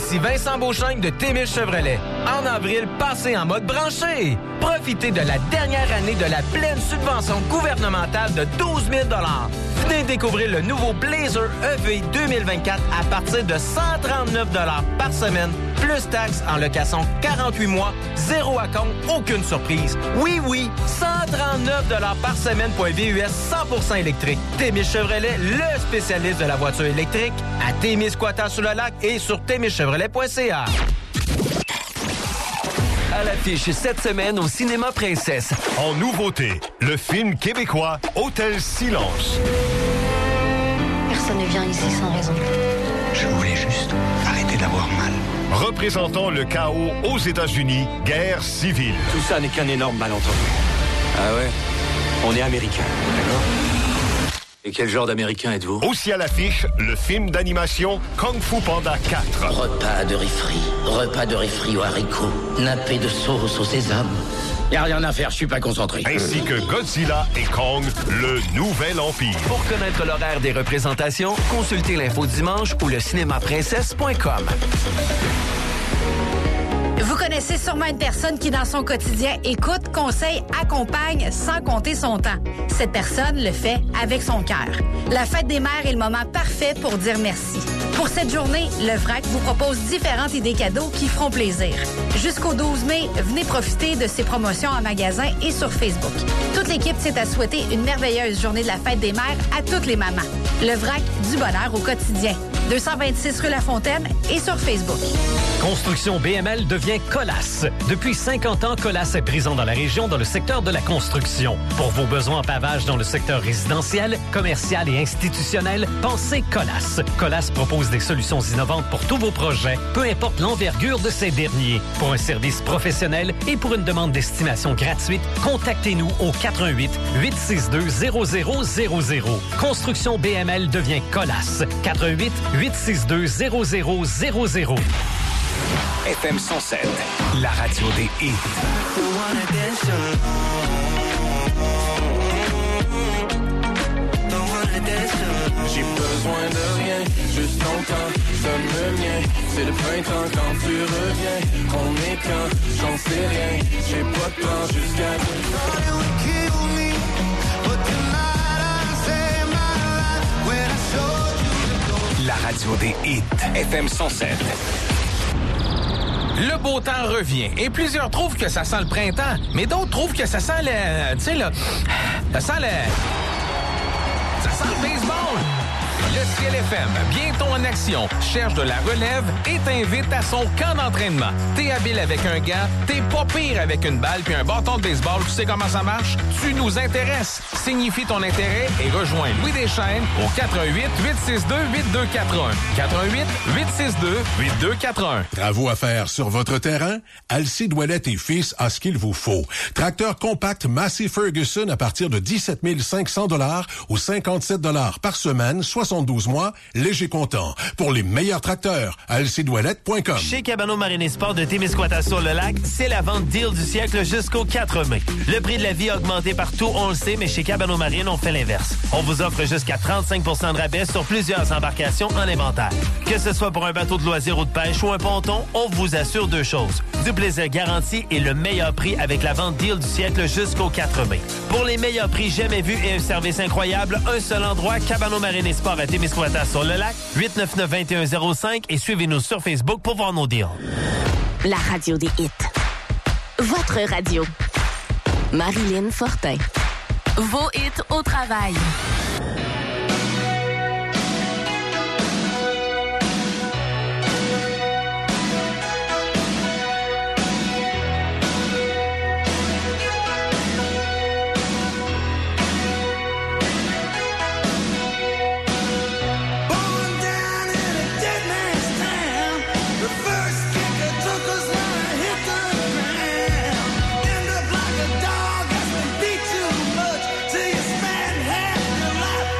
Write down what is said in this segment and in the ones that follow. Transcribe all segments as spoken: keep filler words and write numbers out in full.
Ici Vincent Beauchamp de Témis Chevrolet. En avril, passez en mode branché. Profitez de la dernière année de la pleine subvention gouvernementale de douze mille dollars. Venez découvrir le nouveau Blazer E V deux mille vingt-quatre à partir de cent trente-neuf dollars par semaine, plus taxes en location quarante-huit mois, zéro à compte, aucune surprise. Oui, oui, cent trente-neuf dollars par semaine pour un V U S cent pour cent électrique. Témis Chevrolet, le spécialiste de la voiture électrique, à Témis-Squatters-sur-le-Lac et sur témis chevrolet point c a. À l'affiche cette semaine au Cinéma Princesse. En nouveauté, le film québécois Hôtel Silence. Personne ne vient ici sans raison. Je voulais juste arrêter d'avoir mal. Représentant le chaos aux États-Unis, guerre civile. Tout ça n'est qu'un énorme malentendu. Ah ouais? On est américains, d'accord? Et quel genre d'américain êtes-vous? Aussi à l'affiche, le film d'animation Kung Fu Panda quatre. Repas de riz frit, repas de riz frit aux haricots, nappé de sauce au sésame. Y'a rien à faire, je suis pas concentré. Ainsi que Godzilla et Kong, le nouvel empire. Pour connaître l'horaire des représentations, consultez l'info dimanche ou le cinéma princesse point com. Vous connaissez sûrement une personne qui, dans son quotidien, écoute, conseille, accompagne sans compter son temps. Cette personne le fait avec son cœur. La fête des mères est le moment parfait pour dire merci. Pour cette journée, le V R A C vous propose différentes idées cadeaux qui feront plaisir. Jusqu'au douze mai, venez profiter de ces promotions en magasin et sur Facebook. Toute l'équipe s'est à souhaiter une merveilleuse journée de la fête des mères à toutes les mamans. Le V R A C, du bonheur au quotidien. deux cent vingt-six rue La Fontaine et sur Facebook. Construction B M L devient Colas. Depuis cinquante ans, Colas est présent dans la région dans le secteur de la construction. Pour vos besoins en pavage dans le secteur résidentiel, commercial et institutionnel, pensez Colas. Colas propose des solutions innovantes pour tous vos projets, peu importe l'envergure de ces derniers. Pour un service professionnel et pour une demande d'estimation gratuite, contactez-nous au quatre un huit, huit six deux, zéro zéro zéro zéro. Construction B M L devient Colas. quatre un huit, huit six deux, zéro zéro zéro zéro. F M cent sept, la radio des hits. J'ai besoin de rien, juste ton temps, seul le mien. C'est le printemps quand tu reviens. On est quand, j'en sais rien. J'ai pas de plan jusqu'à la radio des hits. F M cent sept. Le beau temps revient et plusieurs trouvent que ça sent le printemps, mais d'autres trouvent que ça sent le... Tu sais, là... Ça sent le... Ça sent le baseball! Le Ciel F M, bientôt en action, cherche de la relève et t'invite à son camp d'entraînement. T'es habile avec un gant, t'es pas pire avec une balle puis un bâton de baseball. Tu sais comment ça marche? Tu nous intéresses. Signifie ton intérêt et rejoins Louis Deschênes au quatre un huit, huit six deux, huit deux quatre un. quatre un huit, huit six deux, huit deux quatre un. Travaux à faire sur votre terrain? Alcide Ouellette et Fils a ce qu'il vous faut. Tracteur compact Massey Ferguson à partir de dix-sept mille cinq cents dollars ou cinquante-sept dollars par semaine, soixante-douze mois, léger comptant. Pour les meilleurs tracteurs, alcide ouellette point com. Chez Cabano Marine et Sport de Témiscouata-sur-le-Lac, c'est la vente deal du siècle jusqu'au quatre mai. Le prix de la vie a augmenté partout, on le sait, mais chez Cabano Marine, on fait l'inverse. On vous offre jusqu'à trente-cinq pour cent de rabais sur plusieurs embarcations en inventaire. Que ce soit pour un bateau de loisirs ou de pêche ou un ponton, on vous assure deux choses. Du plaisir garanti et le meilleur prix avec la vente deal du siècle jusqu'au quatre mai. Pour les meilleurs prix jamais vus et un service incroyable, un seul endroit, Cabano Marine et Sport à Témiscouata-sur-le-Lac, huit neuf neuf, deux un zéro cinq et suivez-nous sur Facebook pour voir nos deals. La radio des hits. Votre radio. Marilyn Fortin. Vos hits au travail. Life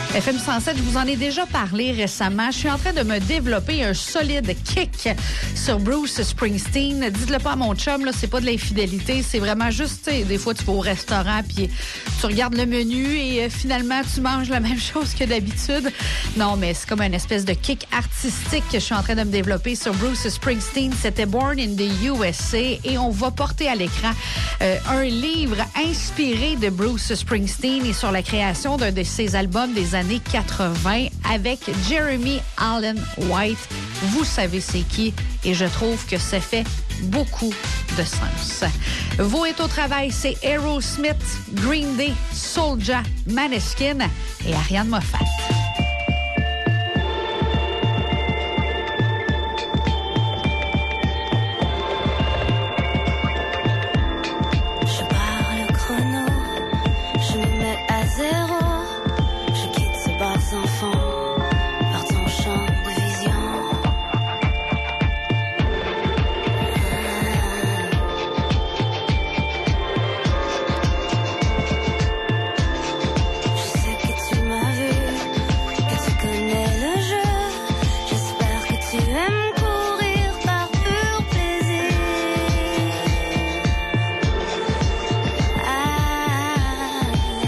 F M cent sept, je vous en ai déjà parlé récemment. Je suis en train de me développer un solide kick sur Bruce Springsteen. Dites-le pas à mon chum, là, c'est pas de l'infidélité, c'est vraiment juste, tu sais, des fois tu vas au restaurant puis tu regardes le menu et euh, finalement tu manges la même chose que d'habitude. Non, mais c'est comme une espèce de kick artistique que je suis en train de me développer sur Bruce Springsteen. C'était Born in the U S A et on va porter à l'écran euh, un livre inspiré de Bruce Springsteen et sur la création d'un de ses albums des années quatre-vingt avec Jeremy Allen White. Vous savez c'est qui et je trouve que ça fait beaucoup de sens. Vous êtes au travail, c'est Aerosmith, Green Day, Soulja, Maneskin et Ariane Moffat. Je pars le chrono, je me mets à zéro. Enfants, par ton champ de vision. Je sais que tu m'as vu, que tu connais le jeu. J'espère que tu aimes courir par pur plaisir. Ah.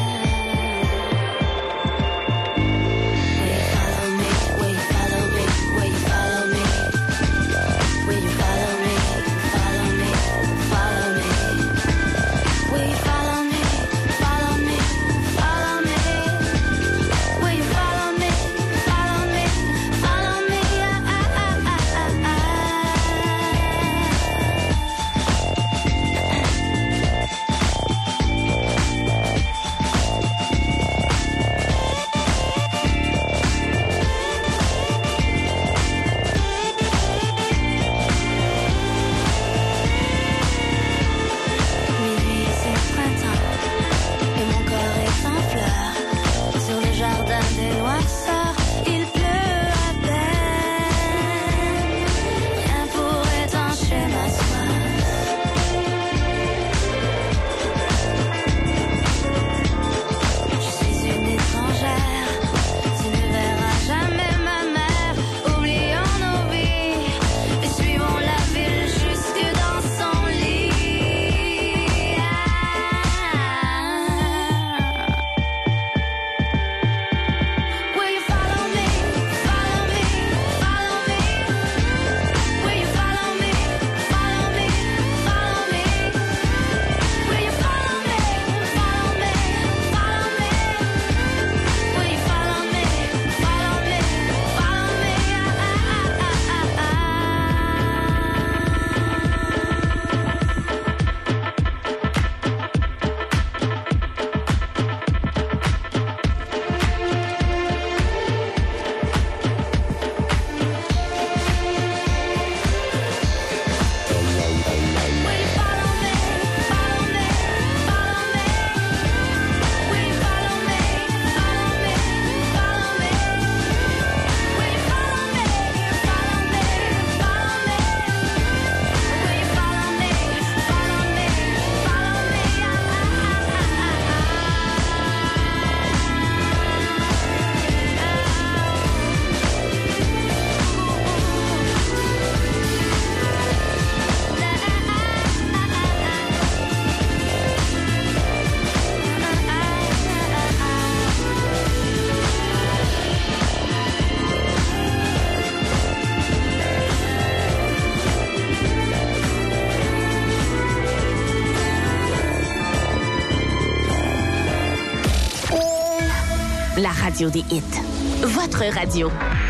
La radio des hits. Votre radio.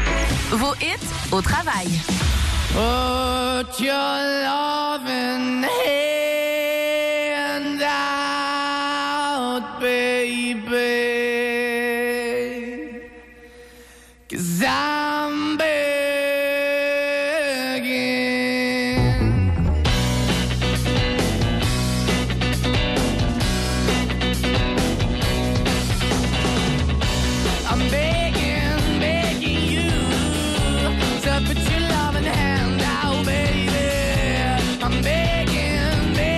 Vos hits au travail. Put your loving hand out, baby. 'Cause I'm begging. I'm begging, begging you to put your loving hand out, baby. I'm begging, begging.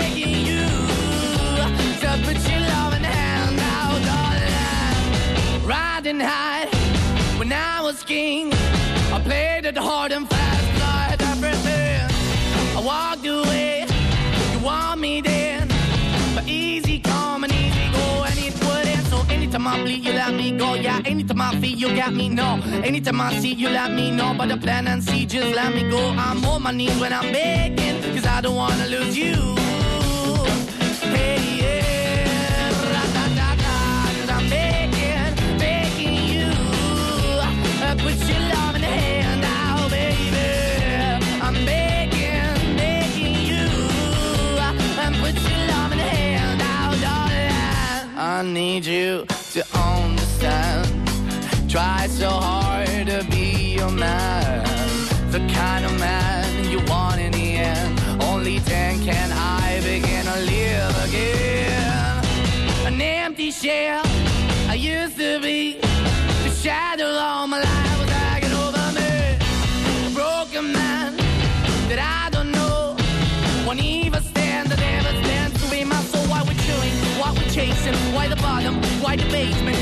king. I played it hard and fast, but I had everything. I walked away, you want me then. But easy come and easy go, and it wouldn't. So anytime I bleed, you let me go. Yeah, anytime I feel, you got me, no. Anytime I see, you let me know. But the plan and see, just let me go. I'm on my knees when I'm begging, cause I don't wanna lose you. Hey, yeah, ra-da-da-da, cause I'm begging, begging you. Uh, put your love in the hand now, baby. I'm begging, begging you. Uh, put your love in the hand now, darling. I need you to understand. Try so hard to be your man, the kind of man you want in the end. Only then can I begin to live again. An empty shell I used to be, the shadow all my life was hanging over me. A broken man that I don't know won't even stand, that never stands to be my soul. Why we're chewing, why we're chasing, why the bottom, why the basement,